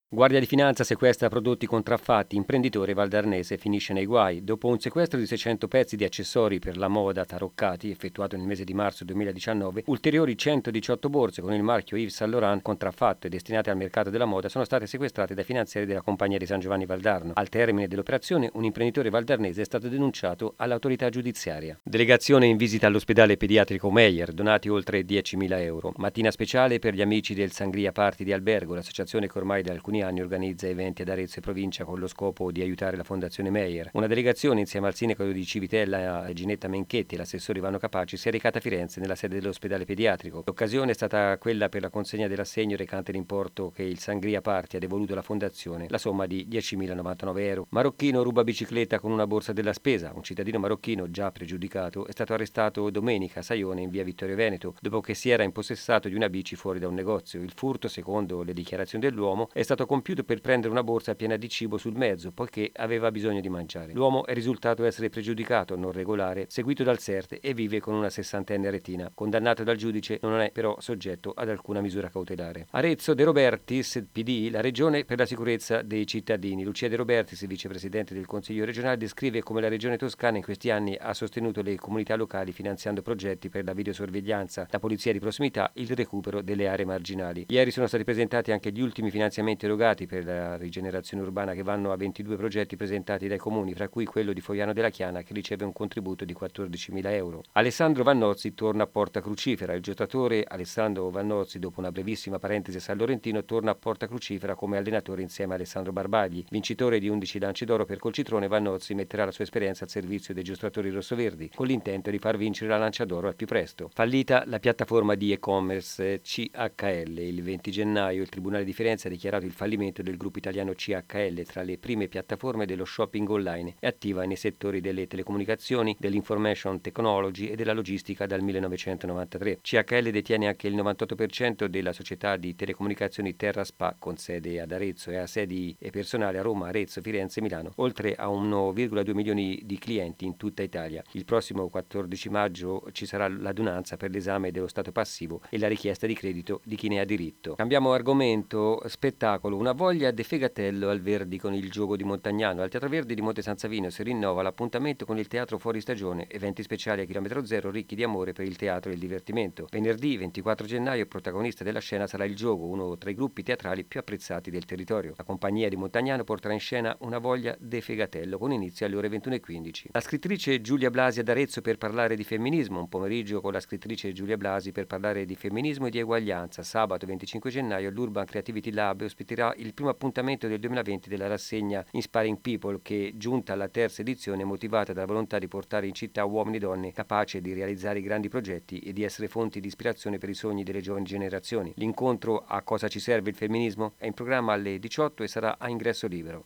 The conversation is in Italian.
Guardia di Finanza sequestra prodotti contraffatti, imprenditore valdarnese finisce nei guai. Dopo un sequestro di 600 pezzi di accessori per la moda taroccati, effettuato nel mese di marzo 2019, ulteriori 118 borse con il marchio Yves Saint Laurent contraffatto e destinate al mercato della moda sono state sequestrate dai finanzieri della compagnia di San Giovanni Valdarno. Al termine dell'operazione, un imprenditore valdarnese è stato denunciato all'autorità giudiziaria. Delegazione in visita all'ospedale pediatrico Meyer, donati oltre 10.000 euro. Mattina speciale per gli amici del Sangria Party di Albergo, l'associazione che ormai da alcuni anni organizza eventi ad Arezzo e provincia con lo scopo di aiutare la Fondazione Meyer. Una delegazione insieme al sindaco di Civitella Ginetta Menchetti e l'assessore Ivano Capaci si è recata a Firenze nella sede dell'ospedale pediatrico. L'occasione è stata quella per la consegna dell'assegno recante l'importo che il Sangria Party ha devoluto alla Fondazione, la somma di 10.099 euro. Marocchino ruba bicicletta con una borsa della spesa. Un cittadino marocchino già pregiudicato è stato arrestato domenica a Saione in via Vittorio Veneto dopo che si era impossessato di una bici fuori da un negozio. Il furto, secondo le dichiarazioni dell'uomo, è stato compiuto per prendere una borsa piena di cibo sul mezzo, poiché aveva bisogno di mangiare. L'uomo è risultato essere pregiudicato, non regolare, seguito dal SERT e vive con una 60enne retina. Condannato dal giudice, non è però soggetto ad alcuna misura cautelare. Arezzo, De Robertis, PD, la regione per la sicurezza dei cittadini. Lucia De Robertis, vicepresidente del Consiglio regionale, descrive come la regione toscana in questi anni ha sostenuto le comunità locali finanziando progetti per la videosorveglianza, la polizia di prossimità, il recupero delle aree marginali. Ieri sono stati presentati anche gli ultimi finanziamenti erogati per la rigenerazione urbana che vanno a 22 progetti presentati dai comuni, fra cui quello di Fogliano della Chiana che riceve un contributo di 14.000 euro. Alessandro Vannozzi torna a Porta Crucifera. Il giocatore Alessandro Vannozzi, dopo una brevissima parentesi a San Lorentino, torna a Porta Crucifera come allenatore insieme a Alessandro Barbagli. Vincitore di 11 lanci d'oro per Colcitrone, Vannozzi metterà la sua esperienza al servizio dei giostratori rossoverdi con l'intento di far vincere la lancia d'oro al più presto. Fallita la piattaforma di e-commerce CHL. Il 20 gennaio il Tribunale di Firenze ha dichiarato il fallimento del gruppo italiano CHL, tra le prime piattaforme dello shopping online, è attiva nei settori delle telecomunicazioni, dell'information technology e della logistica dal 1993. CHL detiene anche il 98% della società di telecomunicazioni Terra Spa con sede ad Arezzo e ha sedi e personale a Roma, Arezzo, Firenze e Milano, oltre a 1,2 milioni di clienti in tutta Italia. Il prossimo 14 maggio ci sarà l'adunanza per l'esame dello stato passivo e la richiesta di credito di chi ne ha diritto. Cambiamo argomento, spettacolo, una voglia de Fegatello al Verdi con il gioco di Montagnano. Al Teatro Verdi di Monte San Savino si rinnova l'appuntamento con il teatro fuori stagione, eventi speciali a chilometro zero ricchi di amore per il teatro e il divertimento. Venerdì 24 gennaio protagonista della scena sarà il gioco, uno tra i gruppi teatrali più apprezzati del territorio. La compagnia di Montagnano porterà in scena una voglia de Fegatello con inizio alle ore 21:15. La scrittrice Giulia Blasi ad Arezzo per parlare di femminismo, un pomeriggio con la scrittrice Giulia Blasi per parlare di femminismo e di eguaglianza. Sabato 25 gennaio l'Urban Creativity Lab ospiterà il primo appuntamento del 2020 della rassegna Inspiring People che, giunta alla terza edizione, è motivata dalla volontà di portare in città uomini e donne capaci di realizzare grandi progetti e di essere fonti di ispirazione per i sogni delle giovani generazioni. L'incontro A cosa ci serve il femminismo è in programma alle 18 e sarà a ingresso libero.